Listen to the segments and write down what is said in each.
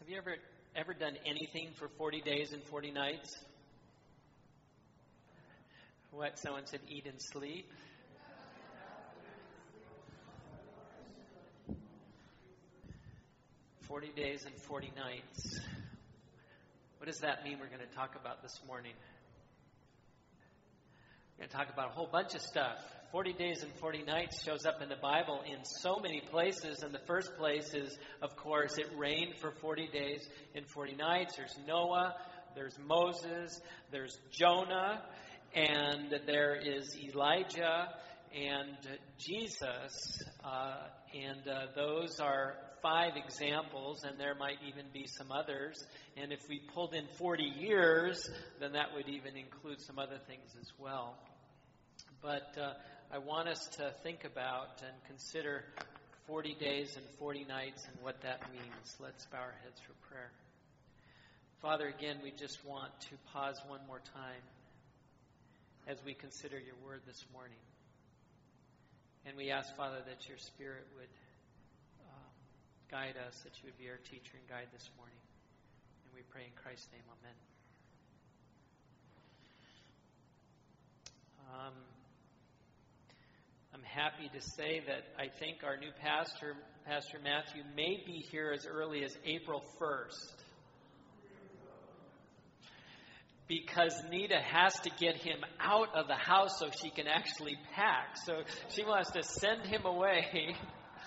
Have you ever done anything for 40 days and 40 nights? What? Someone said eat and sleep. "40 days and 40 nights. What does that mean we're going to talk about this morning? We're going to talk about a whole bunch of stuff. 40 days and 40 nights shows up in the Bible in so many places. And the first place is, of course, it rained for 40 days and 40 nights. There's Noah, there's Moses, there's Jonah, and there is Elijah and Jesus. Those are 5 examples, and there might even be some others. And if we pulled in 40 years, then that would even include some other things as well. But I want us to think about and consider 40 days and 40 nights and what that means. Let's bow our heads for prayer. Father, again, we just want to pause one more time as we consider your word this morning. And we ask, Father, that your Spirit would guide us, that you would be our teacher and guide this morning. And we pray in Christ's name, amen. I'm happy to say that I think our new pastor, Pastor Matthew, may be here as early as April 1st. Because Nita has to get him out of the house so she can actually pack. So she wants to send him away.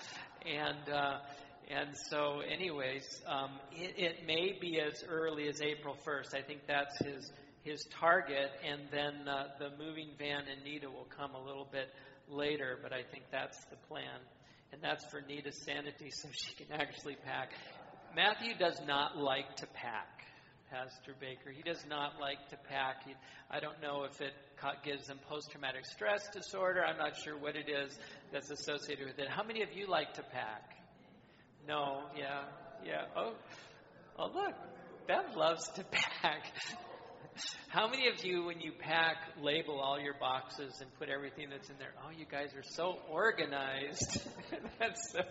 And so anyways, it may be as early as April 1st. I think that's his target. And then the moving van and Nita will come a little bit later. But I think that's the plan. And that's for Nita's sanity so she can actually pack. Matthew does not like to pack. Pastor Baker. He does not like to pack. I don't know if it gives him post-traumatic stress disorder. I'm not sure what it is that's associated with it. How many of you like to pack? No? Yeah. Oh, look. Bev loves to pack. How many of you, when you pack, label all your boxes and put everything that's in there? Oh, you guys are so organized. That's so...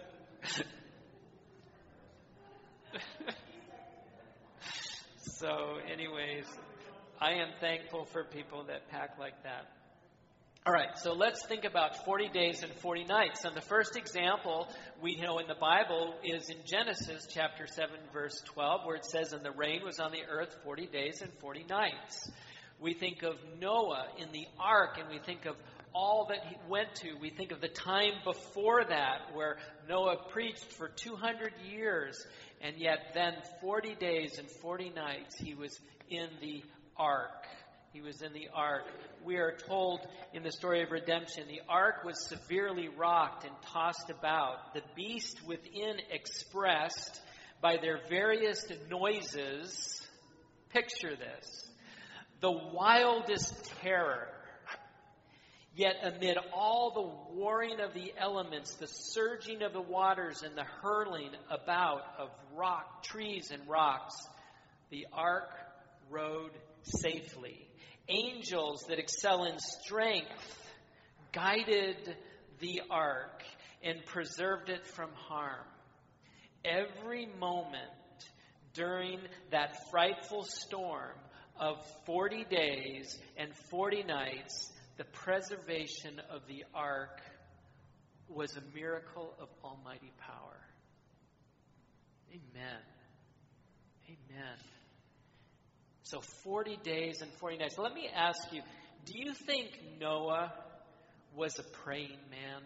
So anyways, I am thankful for people that pack like that. All right, so let's think about 40 days and 40 nights. And the first example we know in the Bible is in Genesis chapter 7, verse 12, where it says, "And the rain was on the earth 40 days and 40 nights." We think of Noah in the ark, and we think of all that he went to. We think of the time before that where Noah preached for 200 years, and yet then 40 days and 40 nights he was in the ark. He was in the ark. We are told in the story of redemption, the ark was severely rocked and tossed about. The beast within expressed by their various noises, picture this, the wildest terror. Yet amid all the warring of the elements, the surging of the waters and the hurling about of trees and rocks, the ark rode safely. Angels that excel in strength guided the ark and preserved it from harm. Every moment during that frightful storm of 40 days and 40 nights, the preservation of the ark was a miracle of almighty power. Amen. Amen. So 40 days and 40 nights. So let me ask you, do you think Noah was a praying man?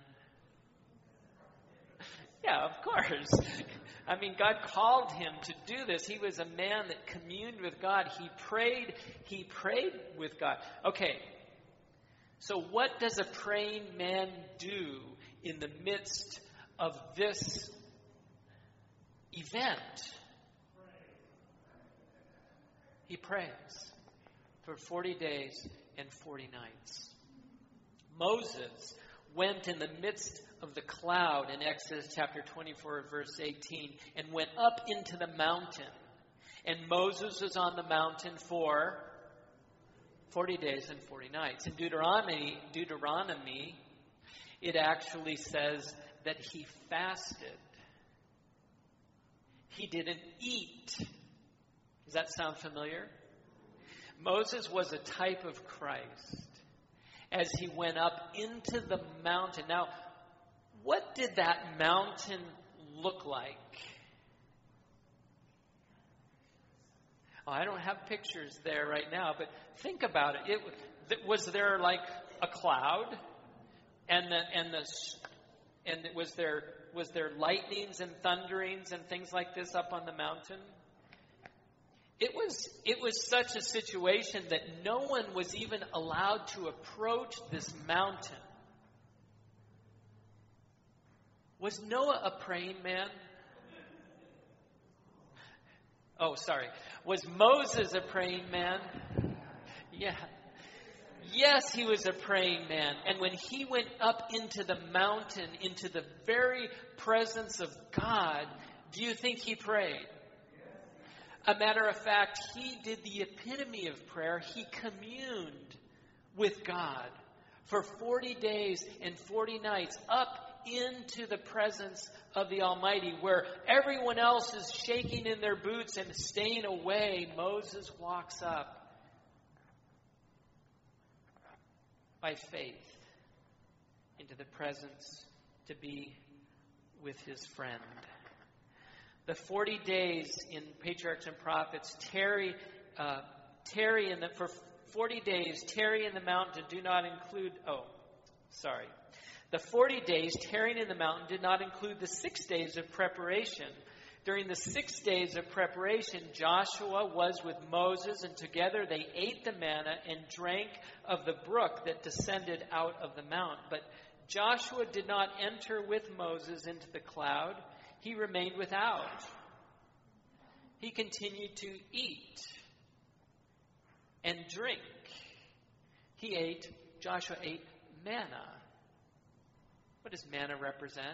Yeah, of course. I mean, God called him to do this. He was a man that communed with God. He prayed with God. Okay. So what does a praying man do in the midst of this event? He prays for 40 days and 40 nights. Moses went in the midst of the cloud in Exodus chapter 24, verse 18, and went up into the mountain. And Moses was on the mountain for 40 days and 40 nights. In Deuteronomy, it actually says that he fasted. He didn't eat. Does that sound familiar? Moses was a type of Christ as he went up into the mountain. Now, what did that mountain look like? Oh, I don't have pictures there right now, but think about it. Was there like a cloud, and was there lightnings and thunderings and things like this up on the mountain? It was such a situation that no one was even allowed to approach this mountain. Was Noah a praying man? Oh, sorry. Was Moses a praying man? Yeah. Yes, he was a praying man. And when he went up into the mountain, into the very presence of God, do you think he prayed? A matter of fact, he did the epitome of prayer. He communed with God for 40 days and 40 nights up into the presence of the Almighty, where everyone else is shaking in their boots and staying away. Moses walks up by faith into the presence to be with his friend. The 40 days in Patriarchs and Prophets tarry for 40 days tarry in the mountain do not include. The 40 days tarrying in the mountain did not include the 6 days of preparation. During the 6 days of preparation, Joshua was with Moses, and together they ate the manna and drank of the brook that descended out of the mount. But Joshua did not enter with Moses into the cloud. He remained without. He continued to eat and drink. Joshua ate manna. What does manna represent?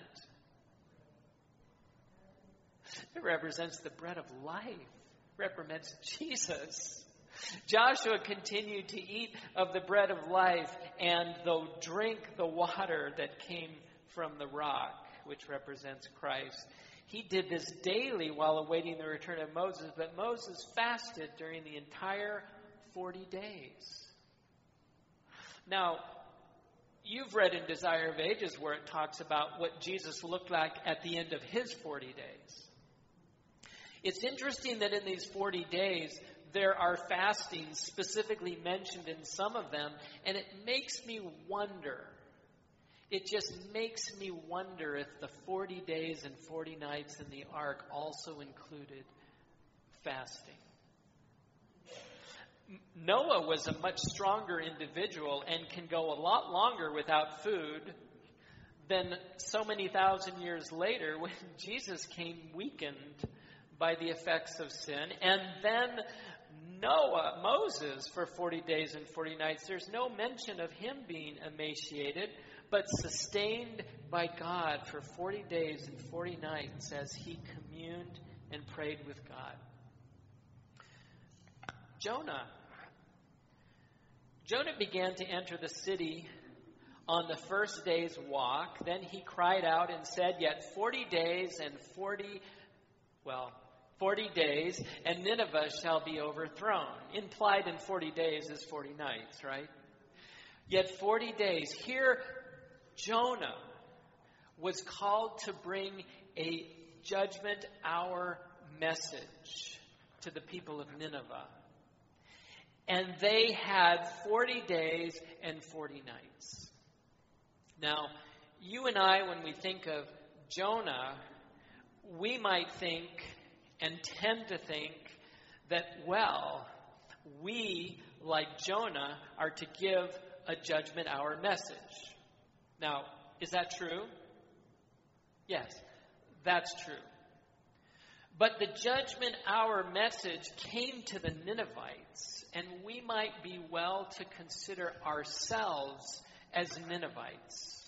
It represents the bread of life. It represents Jesus. Joshua continued to eat of the bread of life and drink the water that came from the rock, which represents Christ. He did this daily while awaiting the return of Moses, but Moses fasted during the entire 40 days. Now, you've read in Desire of Ages where it talks about what Jesus looked like at the end of his 40 days. It's interesting that in these 40 days, there are fastings specifically mentioned in some of them, and it makes me wonder. It just makes me wonder if the 40 days and 40 nights in the ark also included fasting. Noah was a much stronger individual and can go a lot longer without food than so many thousand years later when Jesus came weakened by the effects of sin. And then Moses, for 40 days and 40 nights, there's no mention of him being emaciated, but sustained by God for 40 days and 40 nights as he communed and prayed with God. Jonah began to enter the city on the first day's walk. Then he cried out and said, "Yet 40 days and 40 days, and Nineveh shall be overthrown." Implied in 40 days is 40 nights, right? Yet 40 days. Here, Jonah was called to bring a judgment hour message to the people of Nineveh. And they had 40 days and 40 nights. Now, you and I, when we think of Jonah, we might think and tend to think that, we, like Jonah, are to give a judgment hour message. Now, is that true? Yes, that's true. But the judgment hour message came to the Ninevites, and we might be well to consider ourselves as Ninevites.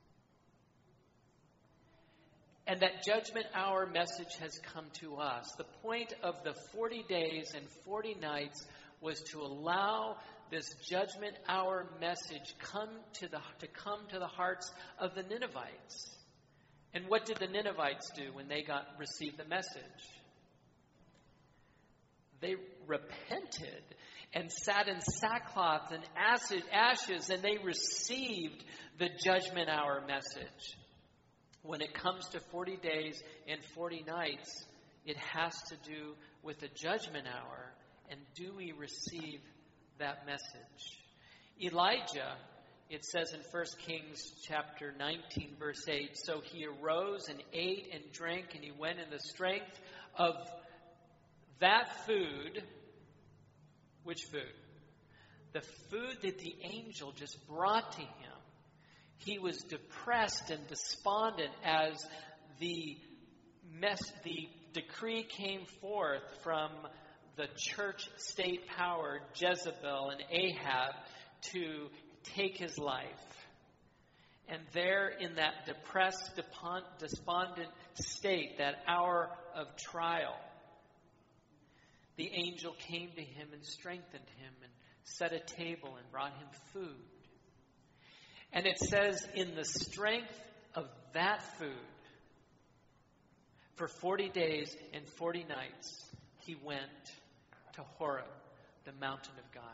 And that judgment hour message has come to us. The point of the 40 days and 40 nights was to allow this judgment hour message to come to the hearts of the Ninevites. And what did the Ninevites do when they received the message? They repented and sat in sackcloth and ashes, and they received the judgment hour message. When it comes to 40 days and 40 nights, it has to do with the judgment hour. And do we receive that message? Elijah, it says in 1 Kings chapter 19, verse 8, so he arose and ate and drank, and he went in the strength of that food. Which food? The food that the angel just brought to him. He was depressed and despondent as the decree came forth from the church state power, Jezebel and Ahab, to take his life. And there in that depressed, despondent state, that hour of trial, the angel came to him and strengthened him and set a table and brought him food. And it says, in the strength of that food, for 40 days and 40 nights, he went to Horeb, the mountain of God.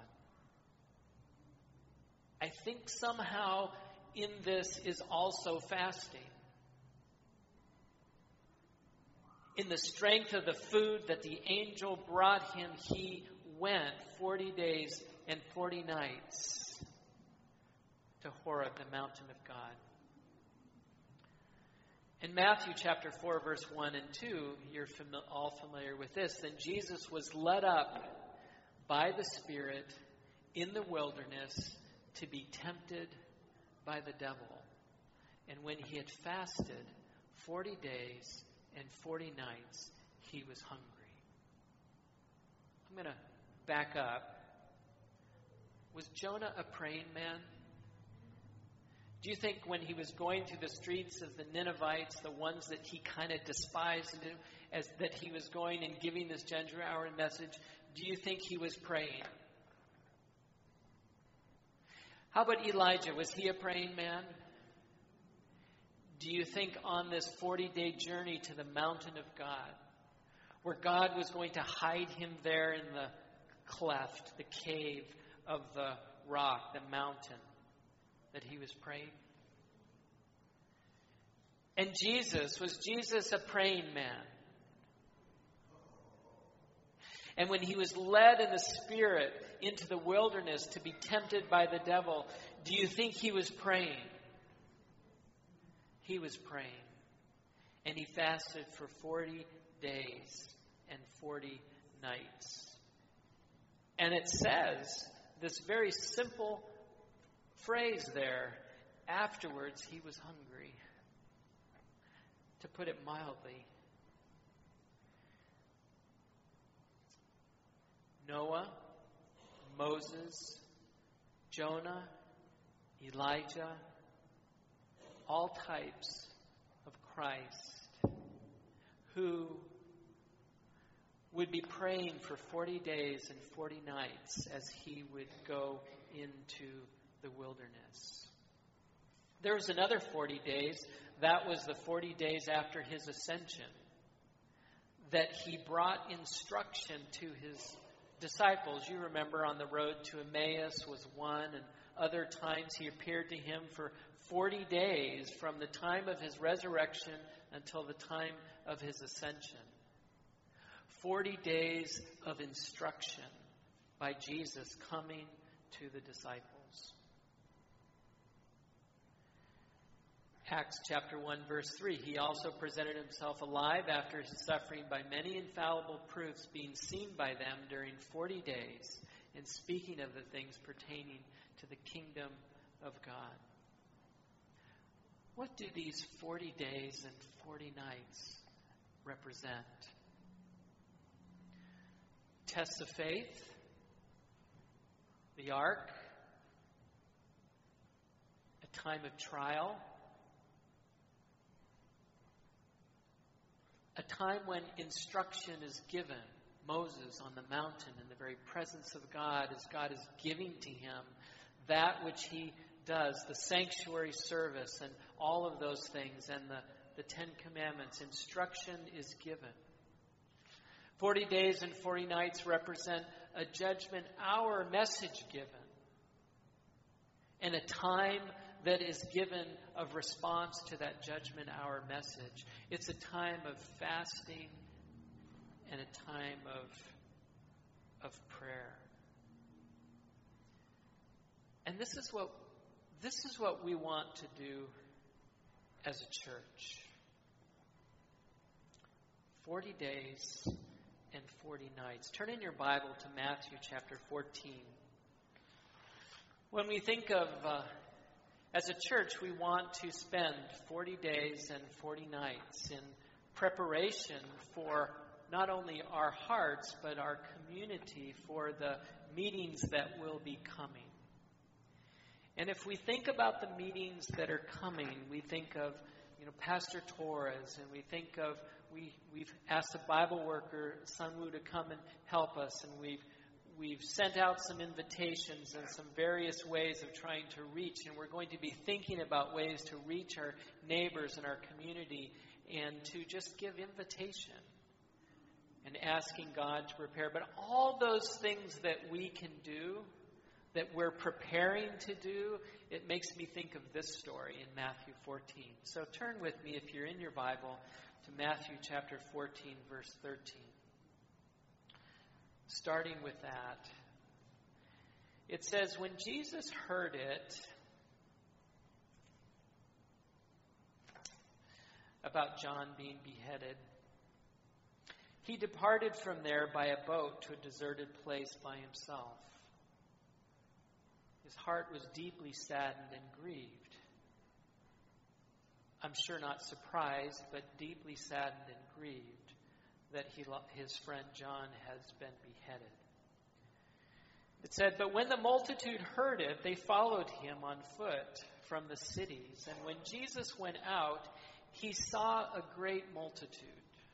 I think somehow in this is also fasting. In the strength of the food that the angel brought him, he went 40 days and 40 nights to Horeb, the mountain of God. In Matthew chapter 4, verse 1 and 2, you're all familiar with this. Then Jesus was led up by the Spirit in the wilderness to be tempted by the devil. And when he had fasted 40 days and 40 nights, he was hungry. I'm going to back up. Was Jonah a praying man? Do you think when he was going through the streets of the Ninevites, the ones that he kind of despised, as that he was going and giving this judgment hour message, do you think he was praying? How about Elijah? Was he a praying man? Do you think on this 40-day journey to the mountain of God, where God was going to hide him there in the cleft, the cave of the rock, the mountain, that he was praying? And was Jesus a praying man? And when he was led in the Spirit into the wilderness to be tempted by the devil, do you think he was praying? He was praying. And he fasted for 40 days and 40 nights. And it says this very simple phrase there, afterwards he was hungry. To put it mildly, Noah, Moses, Jonah, Elijah, all types of Christ who would be praying for 40 days and 40 nights as he would go into the wilderness. There was another 40 days. That was the 40 days after his ascension, that he brought instruction to his disciples. You remember on the road to Emmaus was one, and other times he appeared to him for 40 days from the time of his resurrection until the time of his ascension. 40 days of instruction by Jesus coming to the disciples. Acts chapter 1, verse 3, he also presented himself alive after his suffering by many infallible proofs, being seen by them during 40 days, and speaking of the things pertaining to the kingdom of God. What do these 40 days and 40 nights represent? Tests of faith, the ark, a time of trial, a time when instruction is given. Moses on the mountain in the very presence of God, as God is giving to him that which he does, the sanctuary service and all of those things, and the Ten Commandments. Instruction is given. 40 days and 40 nights represent a judgment hour message given, and a time that is given of response to that judgment hour message. It's a time of fasting and a time of prayer. And this is what we want to do as a church. 40 days and 40 nights. Turn in your Bible to Matthew chapter 14. When we think of, as a church, we want to spend 40 days and 40 nights in preparation for not only our hearts, but our community, for the meetings that will be coming. And if we think about the meetings that are coming, we think of, Pastor Torres, and we think of, we've asked a Bible worker, Sunwoo, to come and help us, and we've sent out some invitations and some various ways of trying to reach, and we're going to be thinking about ways to reach our neighbors and our community and to just give invitation and asking God to prepare. But all those things that we can do, that we're preparing to do, it makes me think of this story in Matthew 14. So turn with me, if you're in your Bible, to Matthew chapter 14, verse 13. Starting with that, it says, when Jesus heard it about John being beheaded, he departed from there by a boat to a deserted place by himself. His heart was deeply saddened and grieved. I'm sure not surprised, but deeply saddened and grieved that his friend John has been beheaded. It said, but when the multitude heard it, they followed him on foot from the cities. And when Jesus went out, he saw a great multitude.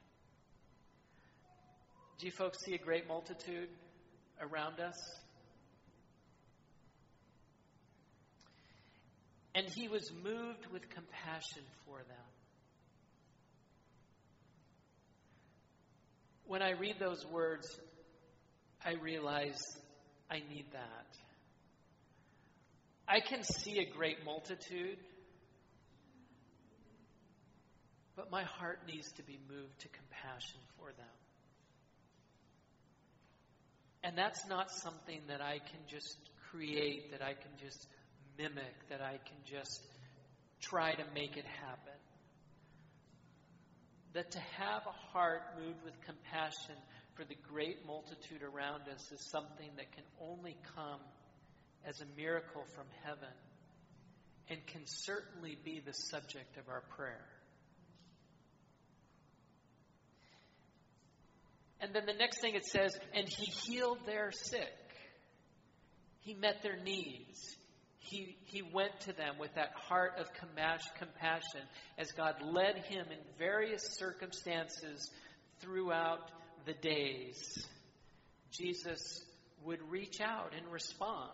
Do you folks see a great multitude around us? And he was moved with compassion for them. When I read those words, I realize I need that. I can see a great multitude, but my heart needs to be moved to compassion for them. And that's not something that I can just create, that I can just mimic, that I can just try to make it happen. That to have a heart moved with compassion for the great multitude around us is something that can only come as a miracle from heaven and can certainly be the subject of our prayer. And then the next thing it says, and he healed their sick. He met their needs. He went to them with that heart of compassion as God led him in various circumstances throughout the days. Jesus would reach out and respond.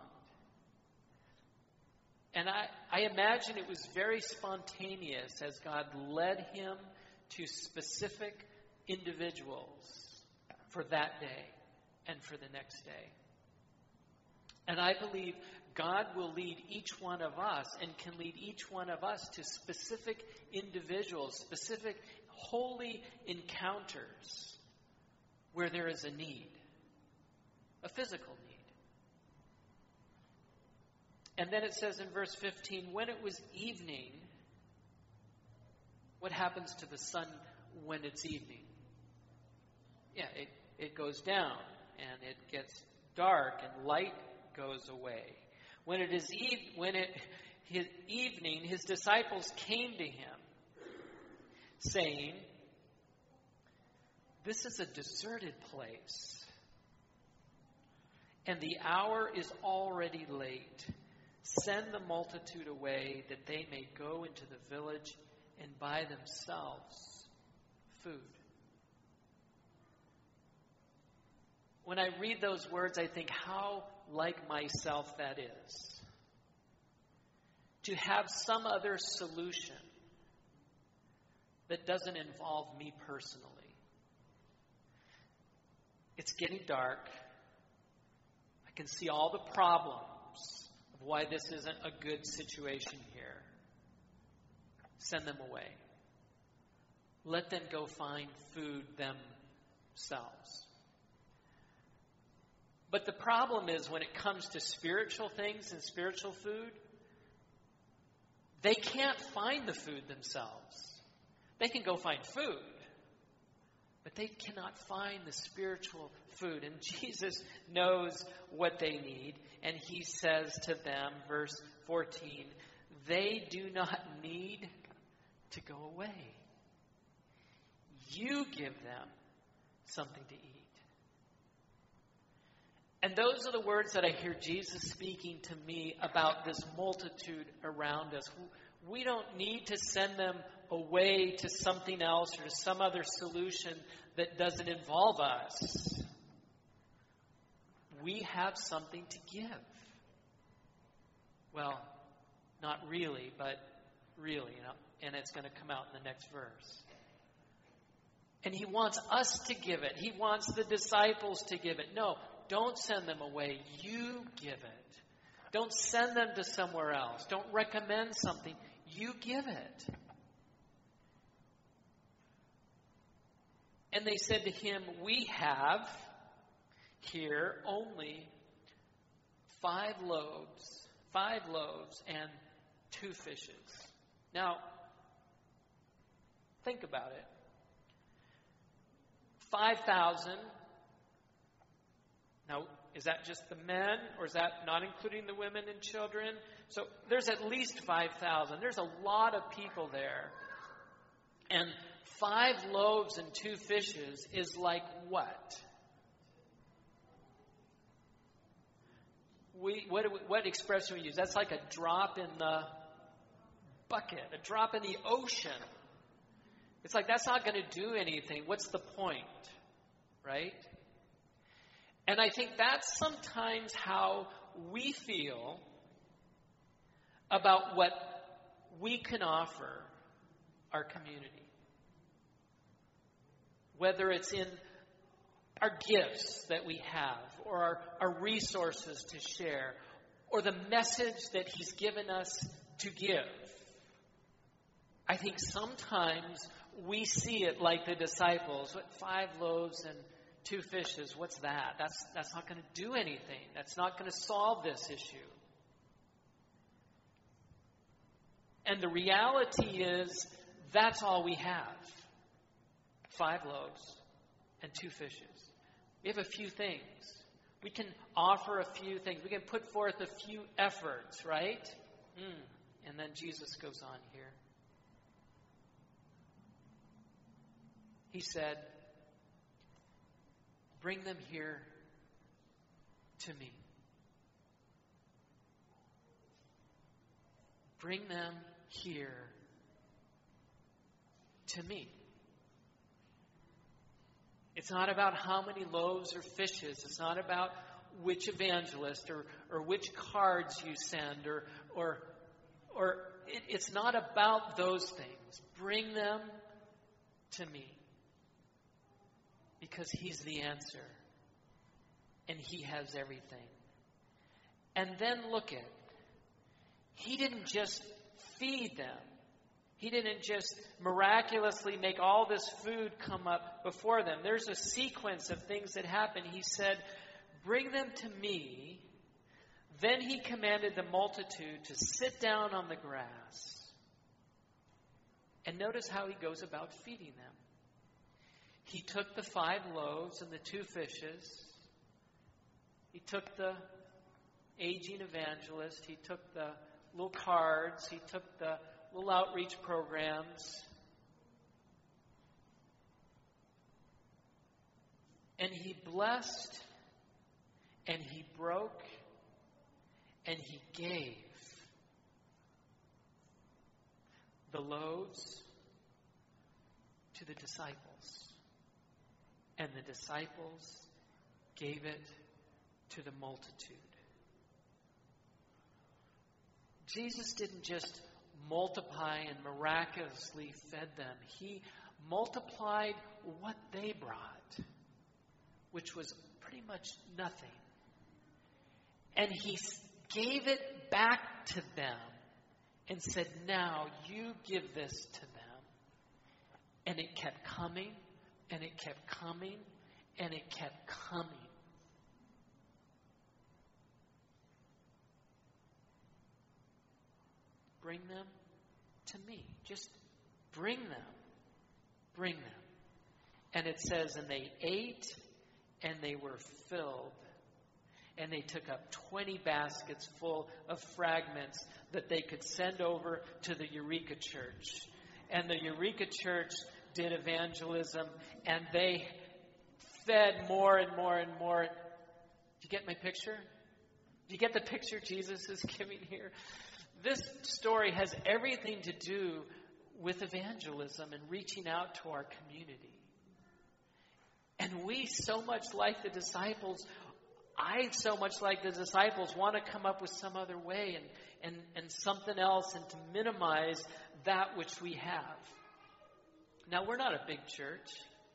And I imagine it was very spontaneous as God led him to specific individuals for that day and for the next day. And I believe God will lead each one of us and can lead each one of us to specific individuals, specific holy encounters where there is a need, a physical need. And then it says in verse 15, when it was evening, what happens to the sun when it's evening? Yeah, it goes down and it gets dark and light goes away. When it is evening, his disciples came to him, saying, this is a deserted place, and the hour is already late. Send the multitude away that they may go into the village and buy themselves food. When I read those words, I think how like myself that is. To have some other solution that doesn't involve me personally. It's getting dark. I can see all the problems of why this isn't a good situation here. Send them away. Let them go find food themselves. But the problem is when it comes to spiritual things and spiritual food, they can't find the food themselves. They can go find food, but they cannot find the spiritual food. And Jesus knows what they need, and he says to them, verse 14, they do not need to go away. You give them something to eat. And those are the words that I hear Jesus speaking to me about this multitude around us. We don't need to send them away to something else or to some other solution that doesn't involve us. We have something to give. Well, not really, but really, and it's going to come out in the next verse. And he wants us to give it. He wants the disciples to give it. No, don't send them away. You give it. Don't send them to somewhere else. Don't recommend something. You give it. And they said to him, we have here only 5 loaves and 2 fishes. Now, think about it. 5,000. Now, is that just the men, or is that not including the women and children? So there's at least 5,000. There's a lot of people there. And 5 loaves and 2 fishes is like what? What expression we use? That's like a drop in the bucket, a drop in the ocean. It's like that's not going to do anything. What's the point? Right? And I think that's sometimes how we feel about what we can offer our community. Whether it's in our gifts that we have, or our resources to share, or the message that he's given us to give. I think sometimes we see it like the disciples. What, 5 loaves and 2 fishes, what's that? That's not going to do anything. That's not going to solve this issue. And the reality is, that's all we have. 5 loaves and 2 fishes. We have a few things. We can offer a few things. We can put forth a few efforts, right? And then Jesus goes on here. He said, bring them here to me. Bring them here to me. It's not about how many loaves or fishes. It's not about which evangelist or which cards you send or it's not about those things. Bring them to me. Because he's the answer. And he has everything. And then look at, he didn't just feed them. He didn't just miraculously make all this food come up before them. There's a sequence of things that happen. He said, bring them to me. Then he commanded the multitude to sit down on the grass. And notice how he goes about feeding them. He took the 5 loaves and the 2 fishes. He took the aging evangelist. He took the little cards. He took the little outreach programs. And he blessed, and he broke, and he gave the loaves to the disciples. And the disciples gave it to the multitude. Jesus didn't just multiply and miraculously fed them. He multiplied what they brought. which was pretty much nothing. And he gave it back to them and said, now you give this to them. And it kept coming, and it kept coming, and it kept coming. Bring them to me. Just bring them. Bring them. And it says, and they ate, and they were filled. And they took up 20 baskets full of fragments that they could send over to the Eureka Church. And the Eureka Church did evangelism, and they fed more and more and more. Do you get my picture? Do you get the picture Jesus is giving here? This story has everything to do with evangelism and reaching out to our community. And we, so much like the disciples, I so much like the disciples want to come up with some other way and something else, and to minimize that which we have. Now, we're not a big church.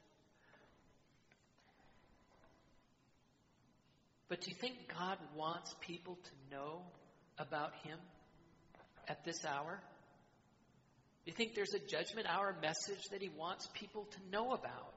But do you think God wants people to know about Him at this hour? Do you think there's a judgment hour message that He wants people to know about?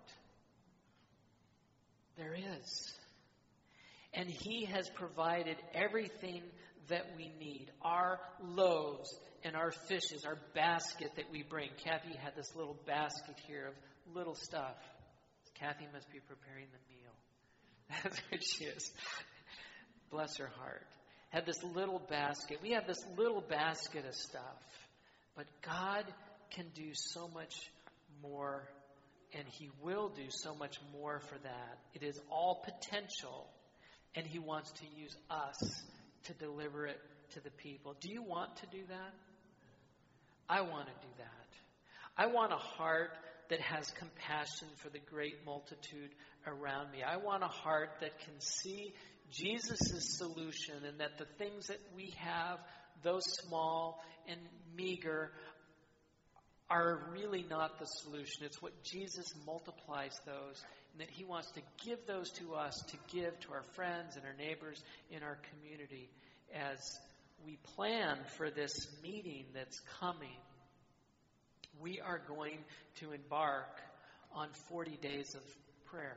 There is. And He has provided everything that we need. Our loaves and our fishes, our basket that we bring. Kathy had this little basket here of little stuff. Kathy must be preparing the meal. That's what she is. Bless her heart. Had this little basket. We have this little basket of stuff. But God can do so much more, and He will do so much more for that. It is all potential, and He wants to use us to deliver it to the people. Do you want to do that? I want to do that. I want a heart that has compassion for the great multitude around me. I want a heart that can see Jesus' solution, and that the things that we have, though small and meager, are really not the solution. It's what Jesus multiplies those, and that He wants to give those to us, to give to our friends and our neighbors in our community as we plan for this meeting that's coming. We are going to embark on 40 days of prayer.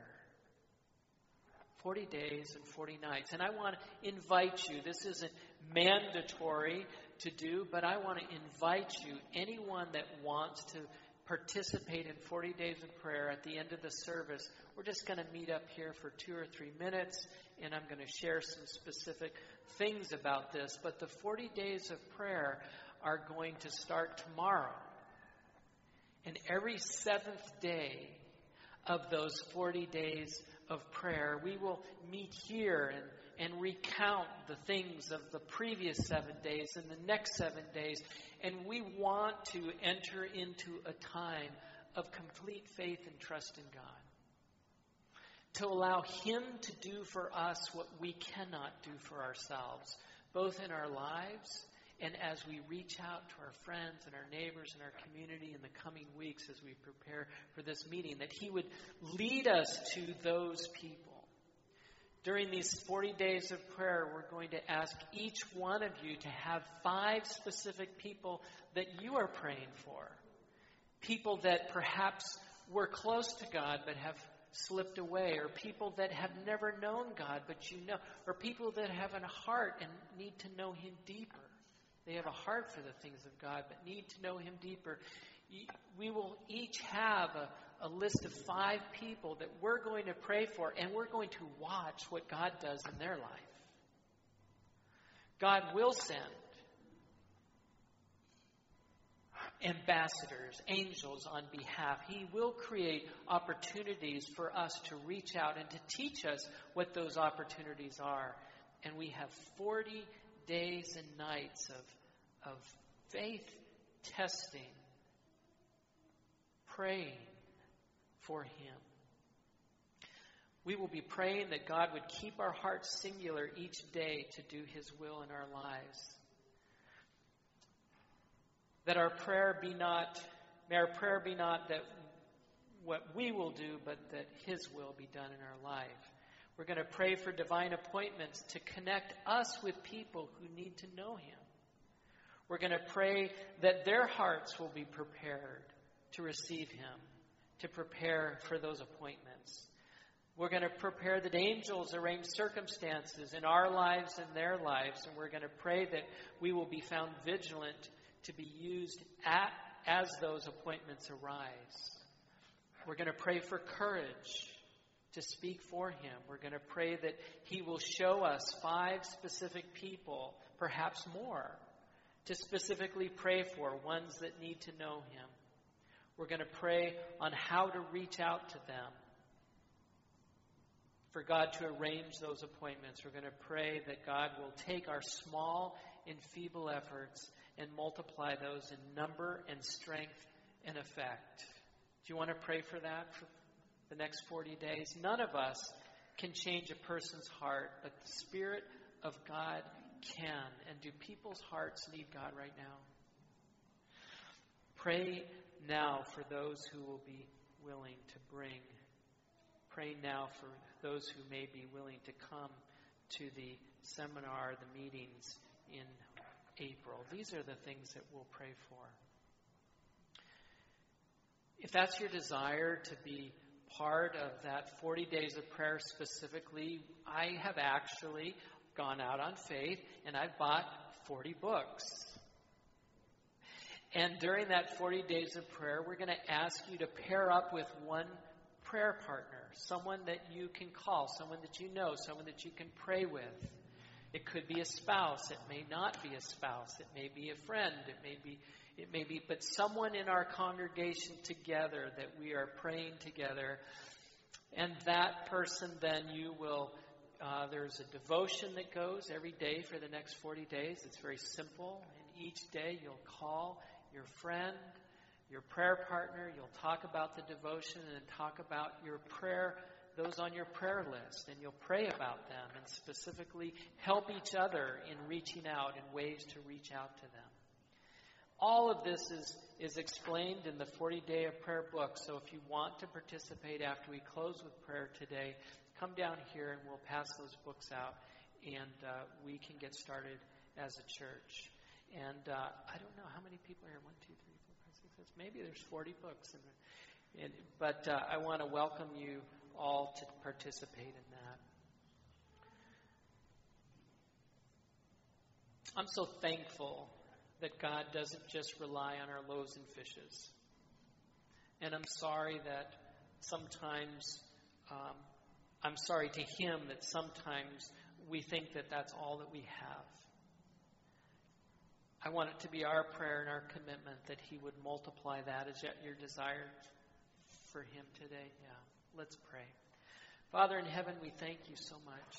40 days and 40 nights. And I want to invite you. This isn't mandatory to do, but I want to invite you, anyone that wants to participate in 40 days of prayer at the end of the service. We're just going to meet up here for 2 or 3 minutes, and I'm going to share some specific things about this. But the 40 days of prayer are going to start tomorrow. And every seventh day of those 40 days of prayer, we will meet here and recount the things of the previous 7 days and the next 7 days. And we want to enter into a time of complete faith and trust in God. To allow Him to do for us what we cannot do for ourselves, both in our lives and as we reach out to our friends and our neighbors and our community in the coming weeks as we prepare for this meeting, that He would lead us to those people. During these 40 days of prayer, we're going to ask each one of you to have 5 specific people that you are praying for. People that perhaps were close to God but have slipped away, or people that have never known God but you know, or people that have a heart and need to know Him deeper. They have a heart for the things of God, but need to know Him deeper. We will each have a list of 5 people that we're going to pray for, and we're going to watch what God does in their life. God will send ambassadors, angels on behalf. He will create opportunities for us to reach out and to teach us what those opportunities are. And we have 40 days and nights of faith testing, praying for Him. We will be praying that God would keep our hearts singular each day to do His will in our lives. That our prayer be not that what we will do, but that His will be done in our life. We're going to pray for divine appointments to connect us with people who need to know Him. We're going to pray that their hearts will be prepared to receive Him, to prepare for those appointments. We're going to prepare that angels arrange circumstances in our lives and their lives, and we're going to pray that we will be found vigilant to be used as those appointments arise. We're going to pray for courage to speak for Him. We're going to pray that He will show us 5 specific people, perhaps more, to specifically pray for, ones that need to know Him. We're going to pray on how to reach out to them, for God to arrange those appointments. We're going to pray that God will take our small and feeble efforts and multiply those in number and strength and effect. Do you want to pray for that for the next 40 days? None of us can change a person's heart, but the Spirit of God can. And do people's hearts need God right now? Pray now for those who will be willing to bring. Pray now for those who may be willing to come to the seminar, the meetings in April. These are the things that we'll pray for. If that's your desire to be part of that 40 days of prayer specifically, I have actually gone out on faith and I've bought 40 books. And during that 40 days of prayer, we're going to ask you to pair up with one prayer partner, someone that you can call, someone that you know, someone that you can pray with. It could be a spouse. It may not be a spouse. It may be a friend. It may be, but someone in our congregation together that we are praying together. And that person, then you will, there's a devotion that goes every day for the next 40 days. It's very simple. And each day you'll call your friend, your prayer partner. You'll talk about the devotion and talk about your prayer, those on your prayer list. And you'll pray about them and specifically help each other in reaching out and ways to reach out to them. All of this is explained in the 40-Day of Prayer book. So if you want to participate after we close with prayer today, come down here and we'll pass those books out and we can get started as a church. And I don't know how many people are here. 1, 2, 3, 4, 5, 6, 7. Maybe there's 40 books. But I want to welcome you all to participate in that. I'm so thankful that God doesn't just rely on our loaves and fishes. And I'm sorry that sometimes, I'm sorry to Him that sometimes we think that that's all that we have. I want it to be our prayer and our commitment that He would multiply that. Is that your desire for Him today? Yeah. Let's pray. Father in heaven, we thank You so much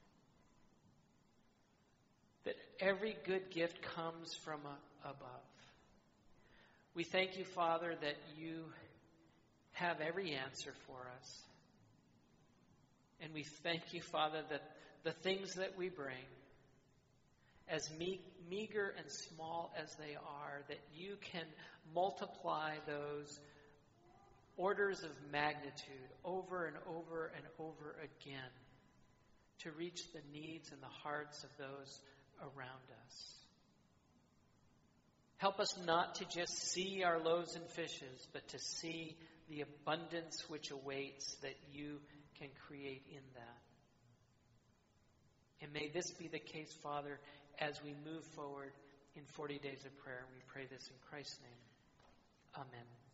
that every good gift comes from above. We thank You, Father, that You have every answer for us. And we thank You, Father, that the things that we bring, as meager and small as they are, that You can multiply those orders of magnitude over and over and over again to reach the needs and the hearts of those around us. Help us not to just see our loaves and fishes, but to see the abundance which awaits that You can create in that. And may this be the case, Father, as we move forward in 40 days of prayer. We pray this in Christ's name. Amen.